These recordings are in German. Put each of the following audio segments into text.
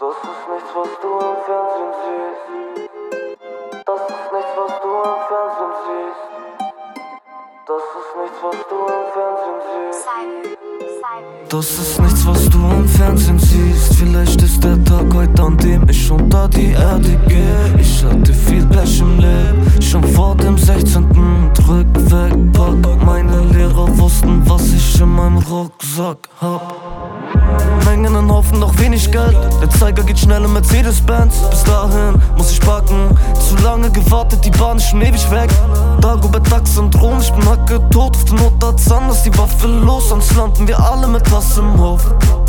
Das ist nichts, was du im Fernsehen siehst. Das ist nichts, was du im Fernsehen siehst. Das ist nichts, was du im Fernsehen siehst. Das ist nichts, was du im Fernsehen siehst. Vielleicht ist der Tag heute, an dem ich unter die Erde gehe. Ich hatte viel Pech im Leben, schon vor dem 16. Drück weg, pack. Meine Lehrer wussten, was ich in meinem Rucksack hab. Mengen in Haufen, doch wenig Geld. Der Zeiger geht schnell im Mercedes-Benz. Bis dahin muss ich packen. Zu lange gewartet, die Bahn ist schon ewig weg. Dagobert-Duck-Syndrom, ich bin hacke tot auf den Notarzt an, dass die Waffe los, sonst landen wir alle mit Tasse im Hof.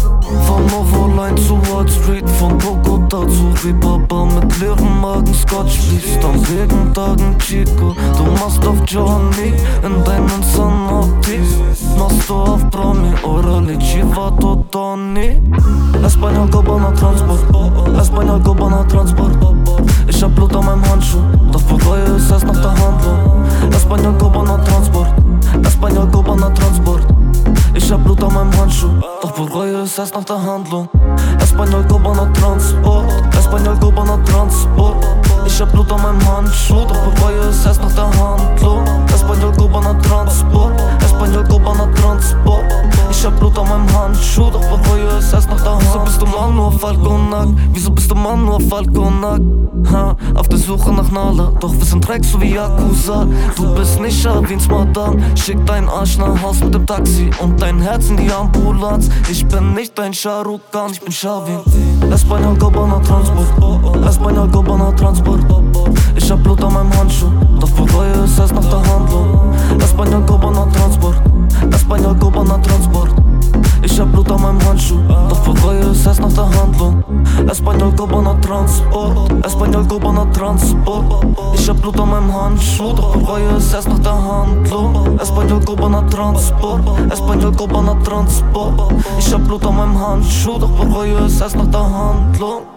Von Novo Line zu Wall Street, von Bogota zu Ribaba. Mit leerem Magen Scotch fließt an Regentagen Chico. Du machst auf Johnny in deinen Sanoptis. Machst du auf Promi, orale Chivato Donny. Español Cobana Transport, Español Cobana Transport. Ich hab Blut an meinem Handschuh, doch bereue es erst nach der Handlung. Español Cobana Transport, Español Cobana Transport. Ich hab Blut an meinem Handschuh, doch bereue es erst nach der Handlung. Español Cobana Transport, Español Cobana Transport. Ich hab Blut an meinem Handschuh, doch bereue es erst nach der Handlung. Español Cobana Transport, Español Cobana Transport. Ich hab Blut an meinem Handschuh, doch bereue es erst nach der Handlung. Wieso bist du Mann nur Falconac? Wieso bist du Mann nur Falconac? Auf der Suche nach Nala, doch wir sind Dreck so wie Yakuza. Du bist nicht Shavins Madame, schick deinen Arsch nach Haus mit dem Taxi und dein Herz in die Ambulanz. Ich bin nicht dein Shahrukh Khan, ich bin Shavin. Español Cobana Transport, Español Cobana Transport. Ich hab Blut an meinem Handschuh, doch bereue es erst nach der Handlung. Español Cobana Transport, Español Cobana Transport. Ich hab Blut an meinem Handschuh, doch bereue es erst nach der Handlung. Español Cobana Transport, Español Cobana Transport. Ich hab Blut an meinem Handschuh, doch bereue es erst nach der Handlung. Español Cobana Transport, Español Cobana Transport. Ich hab Blut an meinem Handschuh, doch bereue es erst nach der Handlung.